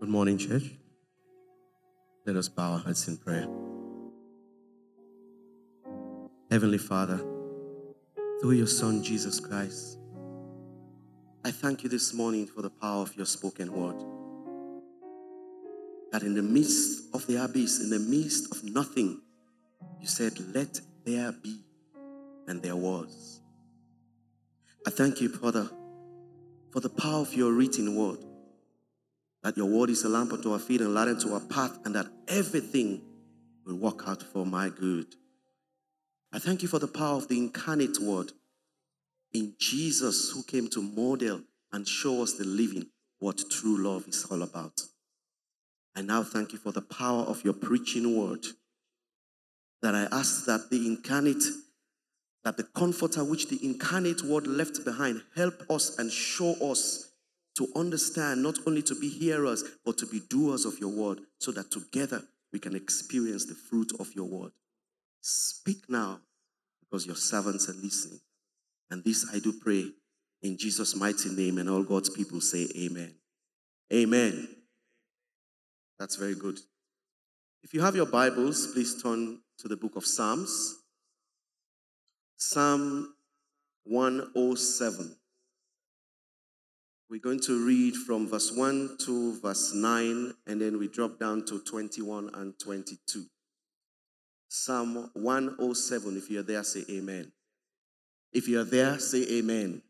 Good morning, church. Let us bow our heads in prayer. Heavenly Father, through your Son, Jesus Christ, I thank you this morning for the power of your spoken word. That in the midst of the abyss, in the midst of nothing, you said, let there be, and there was. I thank you, Father, for the power of your written word. That your word is a lamp unto our feet and a light unto our path, and that everything will work out for my good. I thank you for the power of the incarnate word in Jesus, who came to model and show us the living what true love is all about. I now thank you for the power of your preaching word, that I ask that the comforter which the incarnate word left behind help us and show us to understand, not only to be hearers, but to be doers of your word, so that together we can experience the fruit of your word. Speak now, because your servants are listening. And this I do pray in Jesus' mighty name, and all God's people say amen. Amen. That's very good. If you have your Bibles, please turn to the book of Psalms. Psalm 107. We're going to read from verse 1 to verse 9, and then we drop down to 21 and 22. Psalm 107, if you're there, say amen. If you're there, say amen.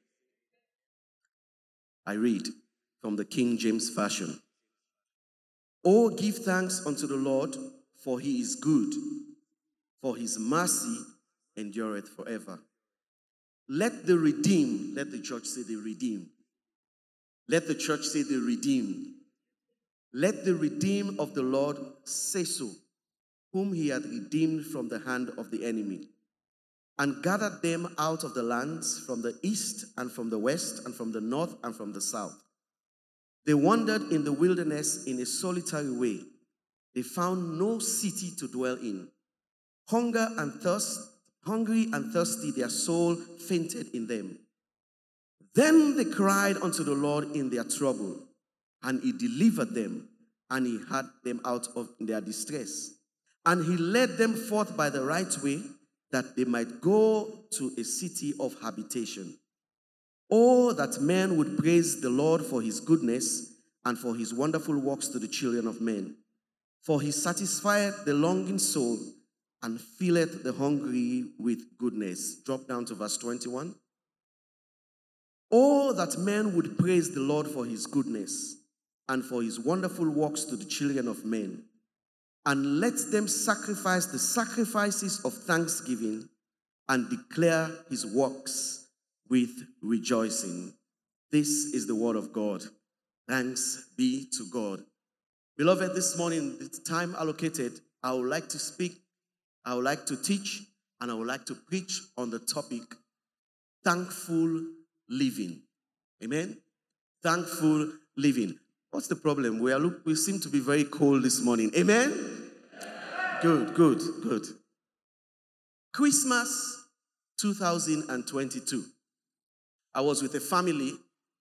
I read from the King James Version. Oh, give thanks unto the Lord, for he is good, for his mercy endureth forever. Let the redeemed, let the church say the redeemed. Let the church say the redeemed. Let the redeemed of the Lord say so, whom he hath redeemed from the hand of the enemy, and gathered them out of the lands from the east and from the west and from the north and from the south. They wandered in the wilderness in a solitary way. They found no city to dwell in. Hungry and thirsty, their soul fainted in them. Then they cried unto the Lord in their trouble, and he delivered them, and he had them out of their distress. And he led them forth by the right way, that they might go to a city of habitation. Oh, that men would praise the Lord for his goodness, and for his wonderful works to the children of men. For he satisfieth the longing soul, and filleth the hungry with goodness. Drop down to verse 21. Oh, that men would praise the Lord for his goodness, and for his wonderful works to the children of men. And let them sacrifice the sacrifices of thanksgiving, and declare his works with rejoicing. This is the word of God. Thanks be to God. Beloved, this morning, the time allocated, I would like to speak, I would like to teach, and I would like to preach on the topic, thankful living. Amen? Thankful living. What's the problem? We seem to be very cold this morning. Amen? Good. Christmas 2022. I was with a family,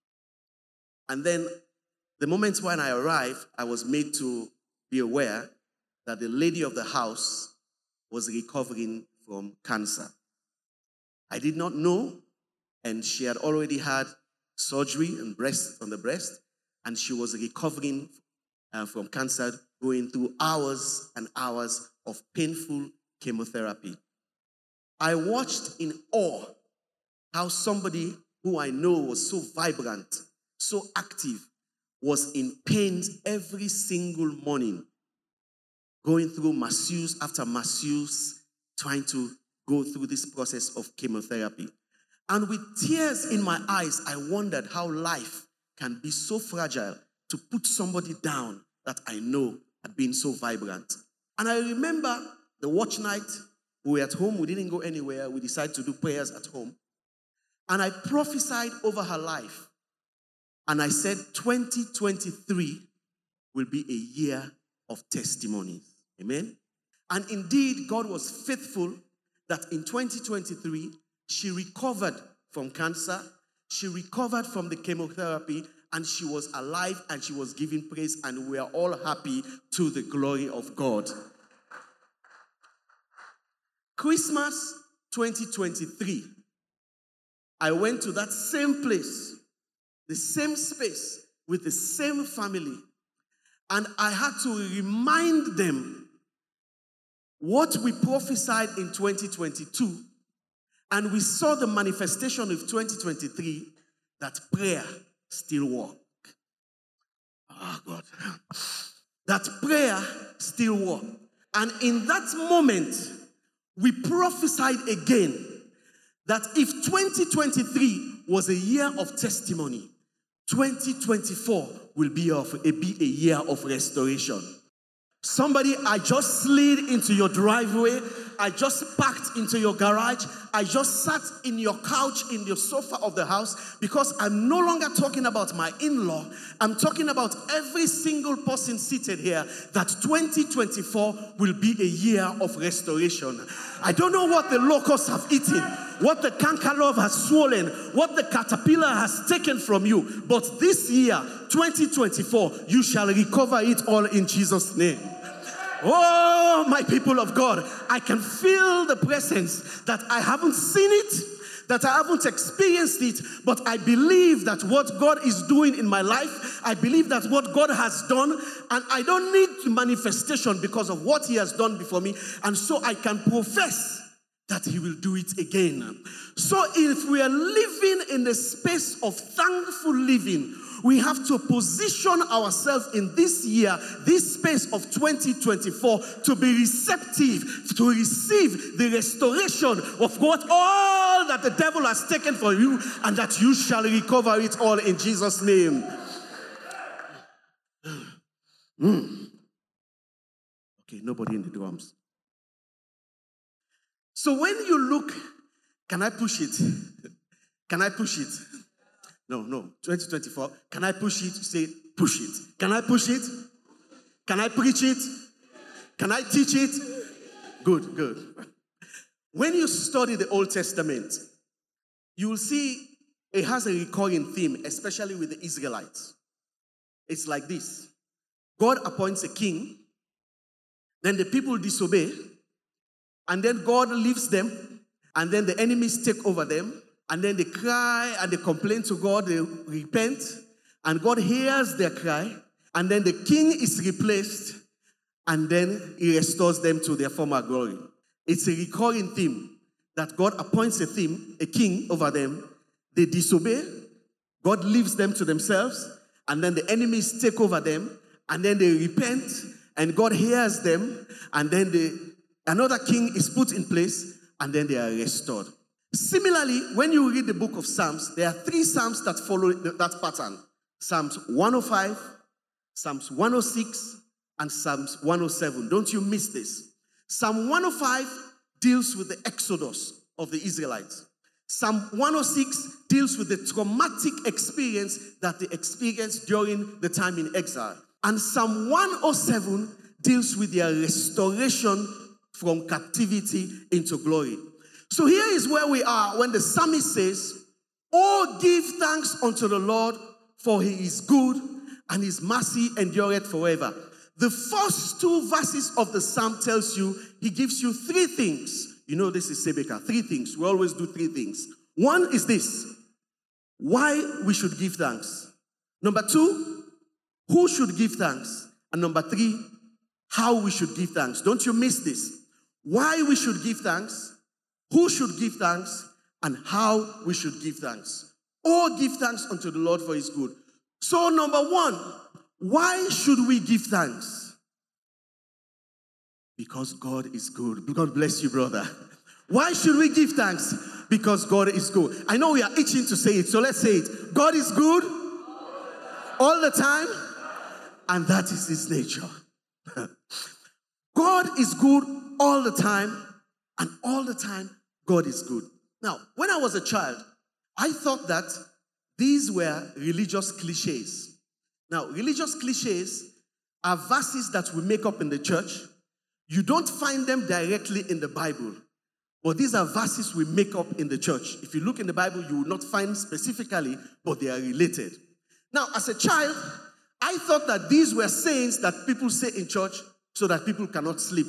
and then the moment when I arrived, I was made to be aware that the lady of the house was recovering from cancer. I did not know, and she had already had surgery on the breast, and she was recovering from cancer, going through hours and hours of painful chemotherapy. I watched in awe how somebody who I know was so vibrant, so active, was in pain every single morning, going through masseuse after masseuse, trying to go through this process of chemotherapy. And with tears in my eyes, I wondered how life can be so fragile to put somebody down that I know had been so vibrant. And I remember the watch night, we were at home, we didn't go anywhere, we decided to do prayers at home. And I prophesied over her life. And I said, 2023 will be a year of testimonies. Amen? And indeed, God was faithful that in 2023, she recovered from cancer, she recovered from the chemotherapy, and she was alive and she was giving praise, and we are all happy to the glory of God. Christmas 2023, I went to that same place, the same space, with the same family, and I had to remind them what we prophesied in 2022, and we saw the manifestation of 2023, that prayer still works. Oh God. That prayer still works. And in that moment, we prophesied again that if 2023 was a year of testimony, 2024 will be a year of restoration. Somebody, I just slid into your driveway. I just parked into your garage. I just sat in your couch, in your sofa of the house, because I'm no longer talking about my in-law. I'm talking about every single person seated here, that 2024 will be a year of restoration. I don't know what the locusts have eaten, what the cankerlove has swollen, what the caterpillar has taken from you, but this year, 2024, you shall recover it all in Jesus' name. Oh, my people of God, I can feel the presence, that I haven't seen it, that I haven't experienced it, but I believe that what God is doing in my life, I believe that what God has done, and I don't need manifestation because of what He has done before me, and so I can profess that He will do it again. So if we are living in the space of thankful living, we have to position ourselves in this year, this space of 2024, to be receptive, to receive the restoration of what all that the devil has taken from you, and that you shall recover it all in Jesus' name. Okay, nobody in the drums. So when you look, can I push it? Can I push it? No, 2024. Can I push it? Say, push it. Can I push it? Can I preach it? Can I teach it? Good. When you study the Old Testament, you will see it has a recurring theme, especially with the Israelites. It's like this. God appoints a king, then the people disobey, and then God leaves them, and then the enemies take over them, and then they cry and they complain to God, they repent, and God hears their cry, and then the king is replaced, and then He restores them to their former glory. It's a recurring theme that God appoints a king over them, they disobey, God leaves them to themselves, and then the enemies take over them, and then they repent, and God hears them, and then another king is put in place, and then they are restored. Similarly, when you read the book of Psalms, there are 3 Psalms that follow that pattern. Psalms 105, Psalms 106, and Psalms 107. Don't you miss this. Psalm 105 deals with the exodus of the Israelites. Psalm 106 deals with the traumatic experience that they experienced during the time in exile. And Psalm 107 deals with their restoration from captivity into glory. So here is where we are when the psalmist says, "Oh, give thanks unto the Lord, for He is good, and His mercy endureth forever." The first 2 verses of the psalm tells you, He gives you 3 things. You know this is Sebeka, 3 things. We always do 3 things. One is this: why we should give thanks. Number 2, who should give thanks. And number 3, how we should give thanks. Don't you miss this. Why we should give thanks, who should give thanks, and how we should give thanks. Oh, give thanks unto the Lord, for His good. So number 1, why should we give thanks? Because God is good. God bless you, brother. Why should we give thanks? Because God is good. I know we are itching to say it, so let's say it. God is good all the time, and that is His nature. God is good all the time, and all the time, God is good. Now, when I was a child, I thought that these were religious cliches. Now, religious cliches are verses that we make up in the church. You don't find them directly in the Bible, but these are verses we make up in the church. If you look in the Bible, you will not find specifically, but they are related. Now, as a child, I thought that these were sayings that people say in church so that people cannot sleep.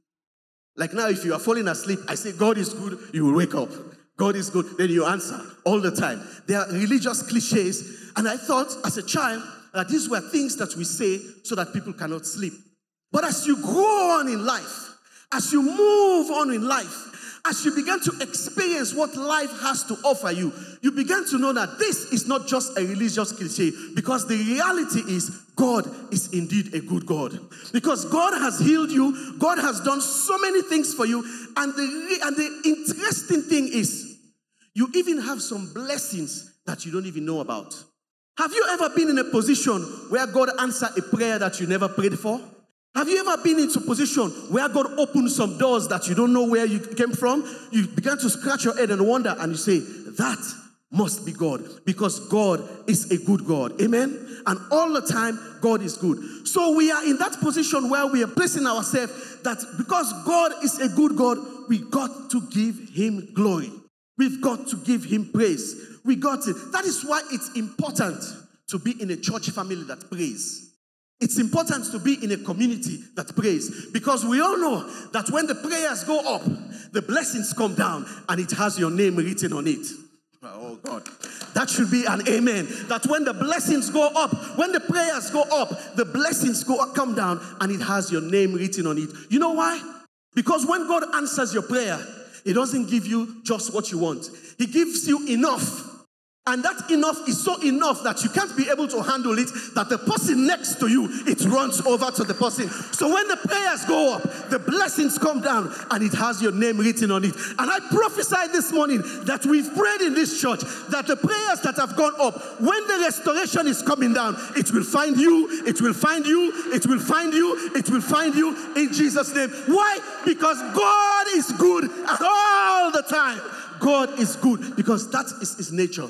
Like now, if you are falling asleep, I say, God is good, you will wake up. God is good, then you answer all the time. They are religious cliches. And I thought as a child that these were things that we say so that people cannot sleep. But as you grow on in life, as you move on in life, as you begin to experience what life has to offer you, you begin to know that this is not just a religious cliche, because the reality is God is indeed a good God. Because God has healed you, God has done so many things for you, and the interesting thing is, you even have some blessings that you don't even know about. Have you ever been in a position where God answered a prayer that you never prayed for? Have you ever been into a position where God opened some doors that you don't know where you came from? You began to scratch your head and wonder, and you say, that must be God, because God is a good God. Amen? And all the time, God is good. So we are in that position where we are placing ourselves that because God is a good God, we got to give him glory. We've got to give him praise. We got it. That is why it's important to be in a church family that prays. It's important to be in a community that prays, because we all know that when the prayers go up, the blessings come down and it has your name written on it. Oh God, that should be an amen. That when the blessings go up, when the prayers go up, the blessings come down and it has your name written on it. You know why? Because when God answers your prayer, he doesn't give you just what you want. He gives you enough. And that enough is so enough that you can't be able to handle it, that the person next to you, it runs over to the person. So when the prayers go up, the blessings come down and it has your name written on it. And I prophesied this morning that we've prayed in this church that the prayers that have gone up, when the restoration is coming down, it will find you, it will find you, it will find you, it will find you in Jesus' name. Why? Because God is good all the time. God is good because that is his nature.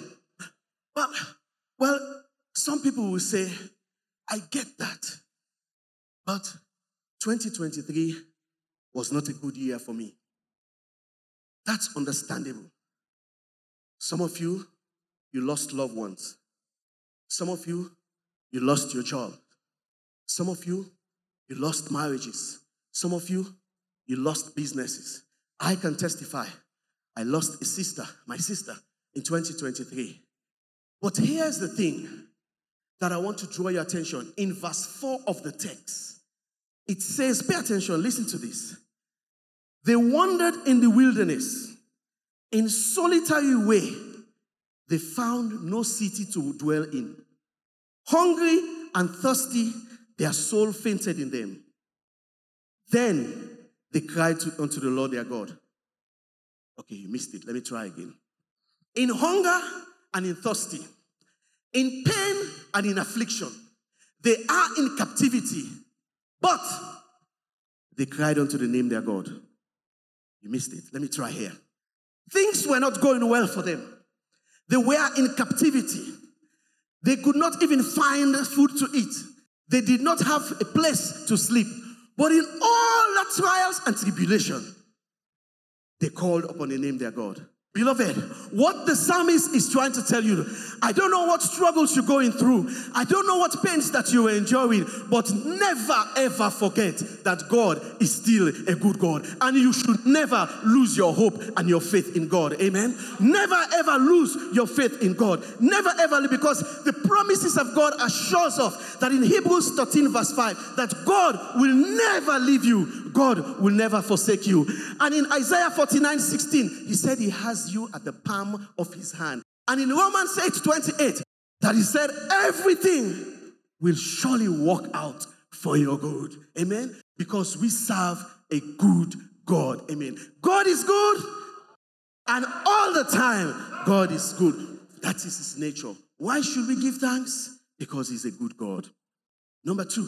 Well, some people will say, I get that. But 2023 was not a good year for me. That's understandable. Some of you, you lost loved ones. Some of you, you lost your job. Some of you, you lost marriages. Some of you, you lost businesses. I can testify. I lost a sister, my sister, in 2023. But here's the thing that I want to draw your attention. In verse 4 of the text, it says, pay attention, listen to this. They wandered in the wilderness. In solitary way, they found no city to dwell in. Hungry and thirsty, their soul fainted in them. Then they cried unto the Lord their God. Okay, you missed it. Let me try again. In hunger and in thirsty, in pain and in affliction, they are in captivity, but they cried unto the name their God. You missed it. Let me try here. Things were not going well for them. They were in captivity. They could not even find food to eat. They did not have a place to sleep. But in all the trials and tribulation, they called upon the name their God. Beloved, what the psalmist is trying to tell you, I don't know what struggles you're going through. I don't know what pains that you are enjoying, but never ever forget that God is still a good God. And you should never lose your hope and your faith in God. Amen? Never ever lose your faith in God. Never ever, because the promises of God assures us that in Hebrews 13 verse 5, that God will never leave you. God will never forsake you. And in Isaiah 49:16, he said he has you at the palm of his hand. And in Romans 8:28, that he said everything will surely work out for your good. Amen? Because we serve a good God. Amen. God is good, and all the time, God is good. That is his nature. Why should we give thanks? Because he's a good God. Number 2,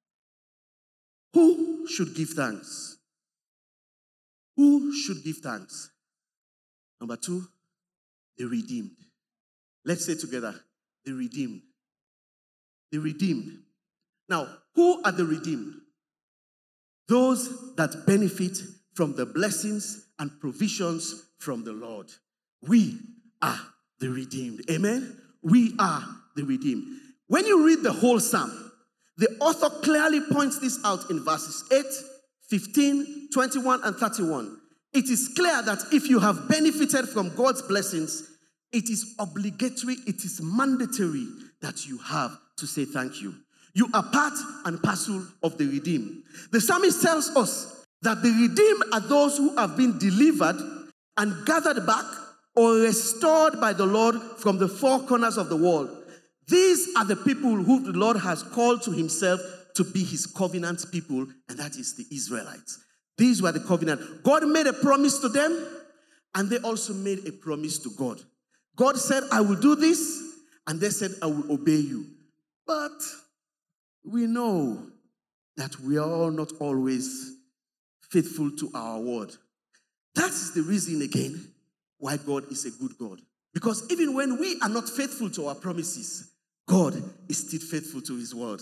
who should give thanks? Who should give thanks? Number 2, the redeemed. Let's say together, the redeemed. The redeemed. Now, who are the redeemed? Those that benefit from the blessings and provisions from the Lord. We are the redeemed. Amen? We are the redeemed. When you read the whole psalm, the author clearly points this out in verses 8, 15, 21, and 31. It is clear that if you have benefited from God's blessings, it is obligatory, it is mandatory that you have to say thank you. You are part and parcel of the redeemed. The psalmist tells us that the redeemed are those who have been delivered and gathered back or restored by the Lord from the four corners of the world. These are the people who the Lord has called to himself to be his covenant people, and that is the Israelites. These were the covenant. God made a promise to them, and they also made a promise to God. God said, I will do this, and they said, I will obey you. But we know that we are all not always faithful to our word. That is the reason again why God is a good God. Because even when we are not faithful to our promises, God is still faithful to his word.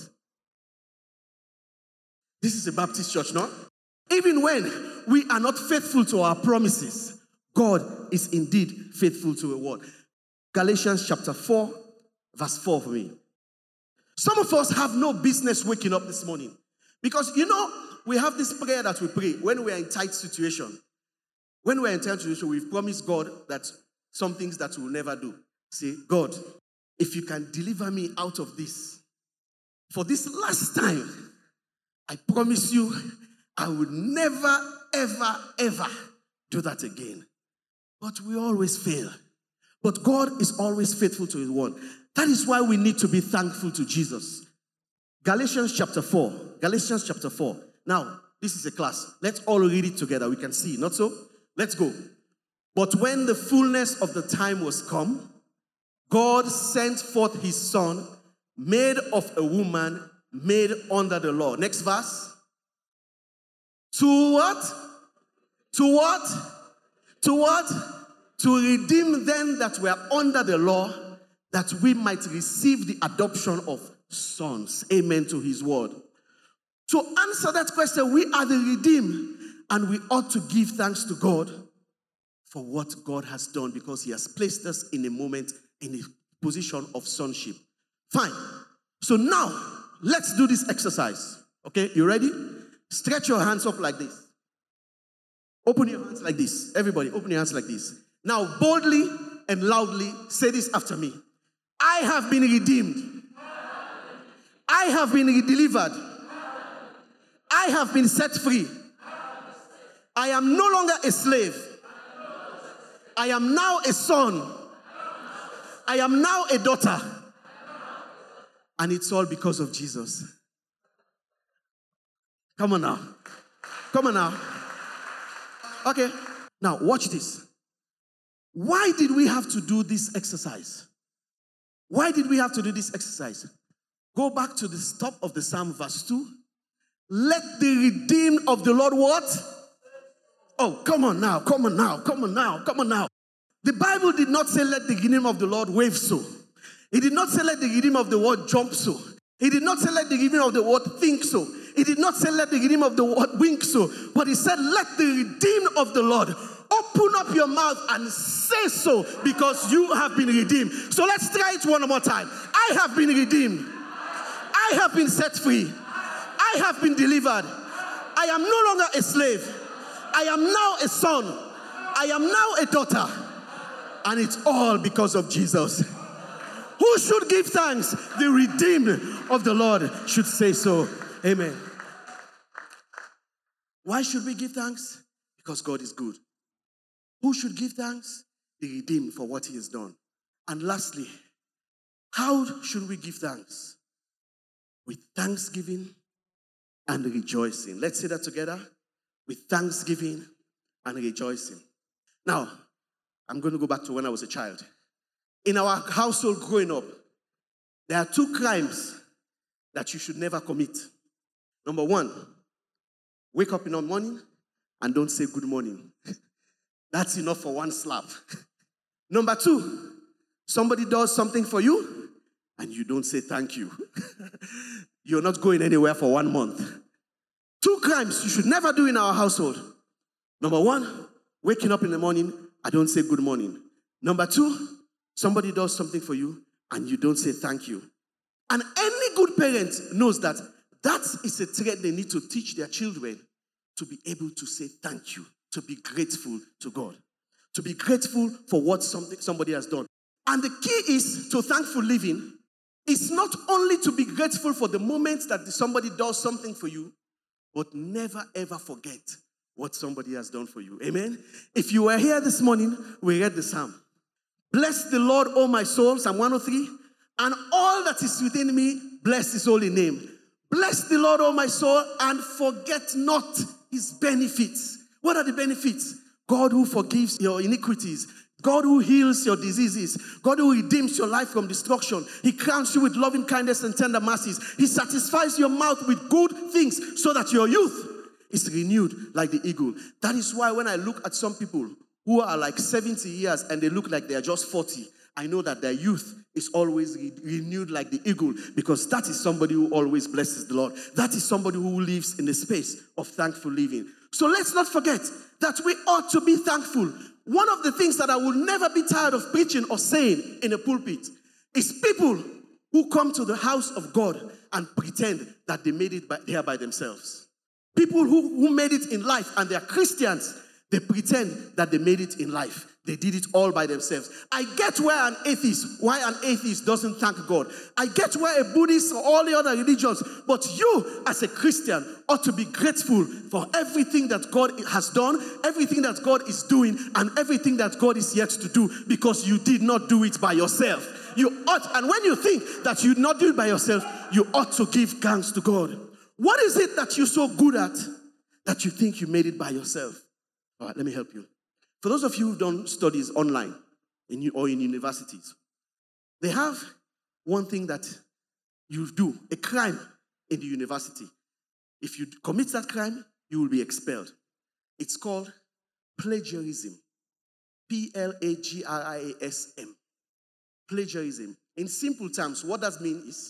This is a Baptist church, no? Even when we are not faithful to our promises, God is indeed faithful to a word. Galatians chapter 4, verse 4 for me. Some of us have no business waking up this morning. Because, we have this prayer that we pray when we are in tight situation. When we are in tight situation, we've promised God that some things that we'll never do. Say, God, if you can deliver me out of this, for this last time, I promise you, I would never, ever, ever do that again. But we always fail. But God is always faithful to his word. That is why we need to be thankful to Jesus. Galatians chapter 4. Galatians chapter 4. Now, this is a class. Let's all read it together. We can see, not so? Let's go. But when the fullness of the time was come, God sent forth his son, made of a woman, made under the law. Next verse. To what? To what? To what? To redeem them that were under the law, that we might receive the adoption of sons. Amen to his word. To answer that question, we are the redeemed, and we ought to give thanks to God for what God has done, because he has placed us in a moment, in a position of sonship. Fine. So now, let's do this exercise. Okay, you ready? Stretch your hands up like this. Open your hands like this. Everybody, open your hands like this. Now, boldly and loudly, say this after me. I have been redeemed. I have been delivered. I have been set free. I am no longer a slave. I am now a son. I am now a daughter. And it's all because of Jesus. Come on now. Come on now. Okay. Now, watch this. Why did we have to do this exercise? Why did we have to do this exercise? Go back to the top of the Psalm, verse 2. Let the redeemed of the Lord what? Oh, come on now, come on now, come on now, come on now. The Bible did not say let the redeemed of the Lord wave so. It did not say let the redeemed of the word jump so. It did not say let the redeemed of the word think so. It did not say let the redeemed of the word wink so. But it said let the redeemed of the Lord open up your mouth and say so, because you have been redeemed. So let's try it one more time. I have been redeemed. I have been set free. I have been delivered. I am no longer a slave. I am now a son. I am now a daughter. And it's all because of Jesus. Who should give thanks? The redeemed of the Lord should say so. Amen. Why should we give thanks? Because God is good. Who should give thanks? The redeemed, for what he has done. And lastly, how should we give thanks? With thanksgiving and rejoicing. Let's say that together. With thanksgiving and rejoicing. Now, I'm going to go back to when I was a child. In our household growing up, there are 2 crimes that you should never commit. Number 1, wake up in the morning and don't say good morning. That's enough for 1 slap. Number 2, somebody does something for you and you don't say thank you. You're not going anywhere for 1 month. 2 crimes you should never do in our household. Number 1, waking up in the morning, I don't say good morning. Number 2, somebody does something for you and you don't say thank you. And any good parent knows that that is a trait they need to teach their children, to be able to say thank you, to be grateful to God, to be grateful for what somebody has done. And the key is to thankful living. It's not only to be grateful for the moment that somebody does something for you, but never ever forget what somebody has done for you. Amen? If you were here this morning, we read the psalm. Bless the Lord, O my soul, Psalm 103, and all that is within me, bless his holy name. Bless the Lord, O my soul, and forget not his benefits. What are the benefits? God who forgives your iniquities. God who heals your diseases. God who redeems your life from destruction. He crowns you with loving kindness and tender mercies. He satisfies your mouth with good things so that your youth is renewed like the eagle. That is why when I look at some people who are like 70 years and they look like they are just 40, I know that their youth is always renewed like the eagle, because that is somebody who always blesses the Lord. That is somebody who lives in the space of thankful living. So let's not forget that we ought to be thankful. One of the things that I will never be tired of preaching or saying in a pulpit is people who come to the house of God and pretend that they made it there by themselves. People who made it in life and they are Christians, they pretend that they made it in life. They did it all by themselves. I get why an atheist doesn't thank God. I get why a Buddhist or all the other religions, but you as a Christian ought to be grateful for everything that God has done, everything that God is doing, and everything that God is yet to do, because you did not do it by yourself. You ought, and when you think that you did not do it by yourself, you ought to give thanks to God. What is it that you're so good at that you think you made it by yourself? All right, let me help you. For those of you who've done studies online or in universities, they have one thing that you do, a crime in the university. If you commit that crime, you will be expelled. It's called plagiarism. Plagiarism. Plagiarism. In simple terms, what that means is,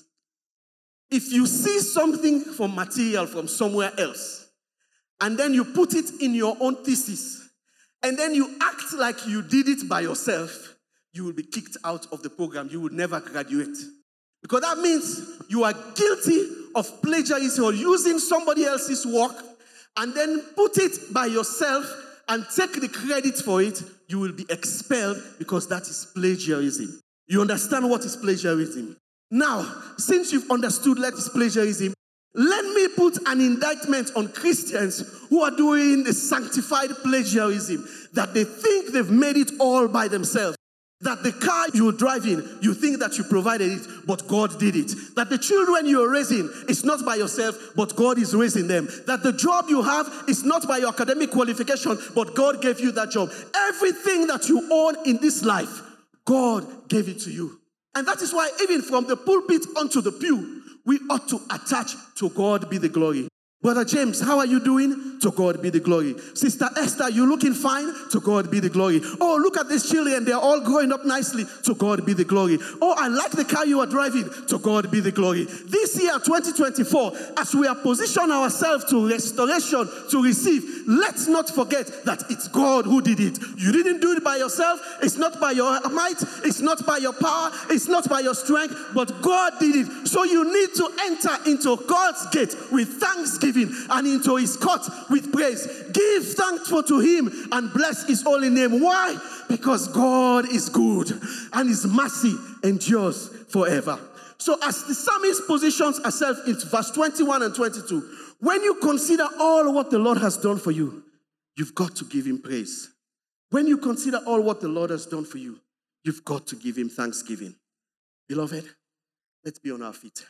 if you see something from material from somewhere else, and then you put it in your own thesis, and then you act like you did it by yourself, you will be kicked out of the program. You will never graduate. Because that means you are guilty of plagiarism or using somebody else's work and then put it by yourself and take the credit for it. You will be expelled because that is plagiarism. You understand what is plagiarism? Now, since you've understood what is plagiarism, let me put an indictment on Christians who are doing the sanctified plagiarism, that they think they've made it all by themselves. That the car you're driving, you think that you provided it, but God did it. That the children you're raising is not by yourself, but God is raising them. That the job you have is not by your academic qualification, but God gave you that job. Everything that you own in this life, God gave it to you. And that is why even from the pulpit onto the pew, we ought to attach to God be the glory. Brother James, how are you doing? To God be the glory. Sister Esther, you looking fine? To God be the glory. Oh, look at these children. They're all growing up nicely. To God be the glory. Oh, I like the car you are driving. To God be the glory. This year, 2024, as we are positioning ourselves to restoration, to receive, let's not forget that it's God who did it. You didn't do it by yourself. It's not by your might. It's not by your power. It's not by your strength. But God did it. So you need to enter into God's gate with thanksgiving and into his court with praise. Give thanks to him and bless his holy name. Why? Because God is good and his mercy endures forever. So as the psalmist positions herself in verse 21 and 22, when you consider all what the Lord has done for you, you've got to give him praise. When you consider all what the Lord has done for you, you've got to give him thanksgiving. Beloved, let's be on our feet.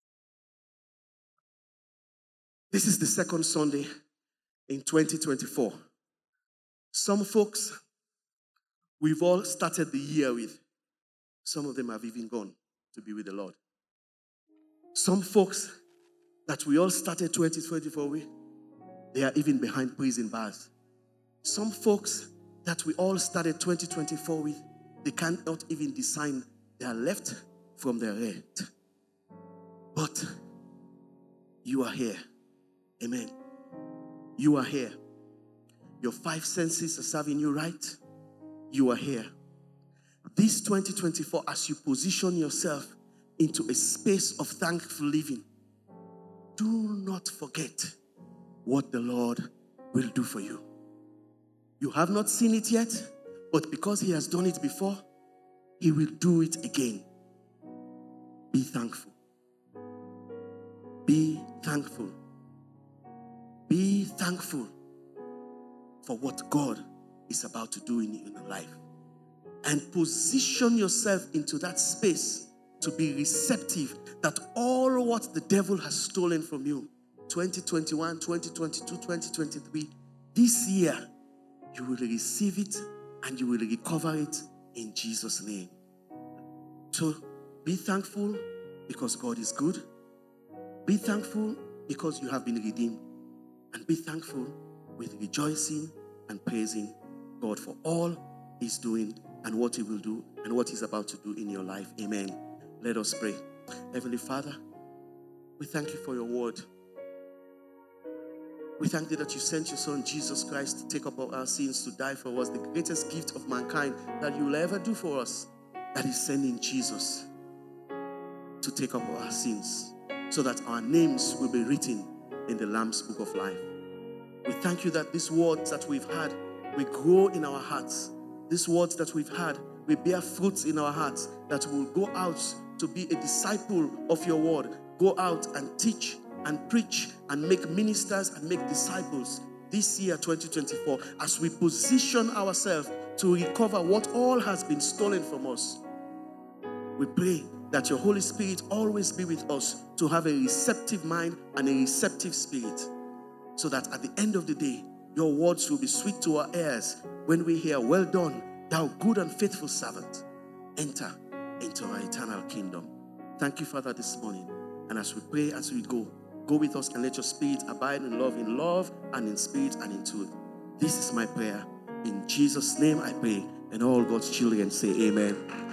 This is the second Sunday in 2024. Some folks, we've all started the year with. Some of them have even gone to be with the Lord. Some folks that we all started 2024 with, they are even behind prison bars. Some folks that we all started 2024 with, they cannot even discern their left from their right. But you are here. Amen. You are here. Your 5 senses are serving you right. You are here. This 2024, as you position yourself into a space of thankful living, do not forget what the Lord will do for you. You have not seen it yet, but because He has done it before, He will do it again. Be thankful. Be thankful. Be thankful for what God is about to do in your life. And position yourself into that space to be receptive that all what the devil has stolen from you, 2021, 2022, 2023, this year, you will receive it and you will recover it in Jesus' name. So be thankful because God is good. Be thankful because you have been redeemed. And be thankful with rejoicing and praising God for all He's doing and what He will do and what He's about to do in your life. Amen. Let us pray. Heavenly Father, we thank You for Your word. We thank You that You sent Your Son, Jesus Christ, to take up our sins, to die for us, the greatest gift of mankind that You will ever do for us, that is sending Jesus to take up our sins, so that our names will be written in the Lamb's Book of Life. We thank You that these words that we've had will grow in our hearts. These words that we've had will bear fruits in our hearts, that will go out to be a disciple of Your word. Go out and teach and preach and make ministers and make disciples this year, 2024, as we position ourselves to recover what all has been stolen from us. We pray that Your Holy Spirit always be with us to have a receptive mind and a receptive spirit, so that at the end of the day, Your words will be sweet to our ears when we hear, "Well done, thou good and faithful servant. Enter into our eternal kingdom." Thank You, Father, this morning. And as we pray, as we go with us and let Your Spirit abide in love and in spirit and in truth. This is my prayer. In Jesus' name I pray. And all God's children say amen.